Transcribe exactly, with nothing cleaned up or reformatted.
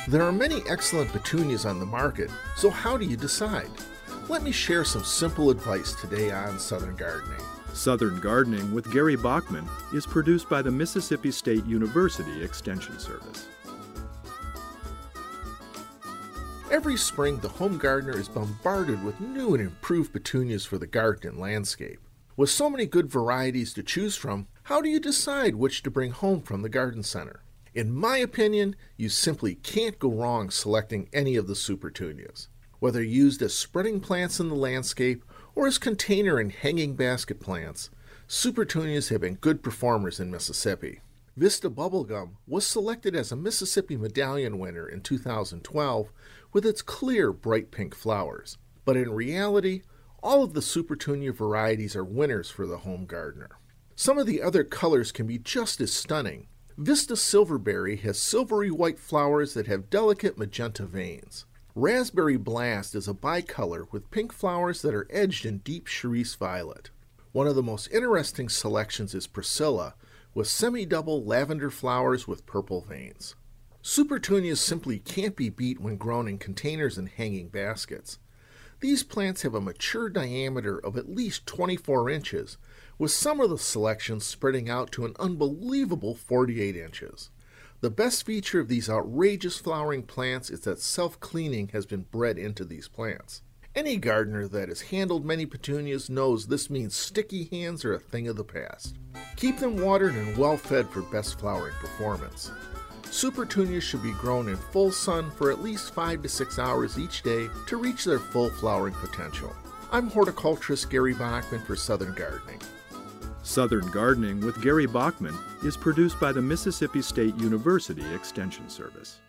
There are many excellent petunias on the market, so how do you decide? Let me share some simple advice today on Southern Gardening. Southern Gardening with Gary Bachman is produced by the Mississippi State University Extension Service. Every spring, the home gardener is bombarded with new and improved petunias for the garden and landscape. With so many good varieties to choose from, how do you decide which to bring home from the garden center? In my opinion, you simply can't go wrong selecting any of the Supertunias. Whether used as spreading plants in the landscape or as container and hanging basket plants, Supertunias have been good performers in Mississippi. Vista Bubblegum was selected as a Mississippi Medallion winner in two thousand twelve with its clear bright pink flowers. But in reality, all of the Supertunia varieties are winners for the home gardener. Some of the other colors can be just as stunning. Vista Silverberry has silvery white flowers that have delicate magenta veins. Raspberry Blast is a bicolor with pink flowers that are edged in deep cerise violet. One of the most interesting selections is Priscilla, with semi-double lavender flowers with purple veins. Supertunias simply can't be beat when grown in containers and hanging baskets. These plants have a mature diameter of at least twenty-four inches, with some of the selections spreading out to an unbelievable forty-eight inches. The best feature of these outrageous flowering plants is that self-cleaning has been bred into these plants. Any gardener that has handled many petunias knows this means sticky hands are a thing of the past. Keep them watered and well fed for best flowering performance. Supertunias should be grown in full sun for at least five to six hours each day to reach their full flowering potential. I'm horticulturist Gary Bachman for Southern Gardening. Southern Gardening with Gary Bachman is produced by the Mississippi State University Extension Service.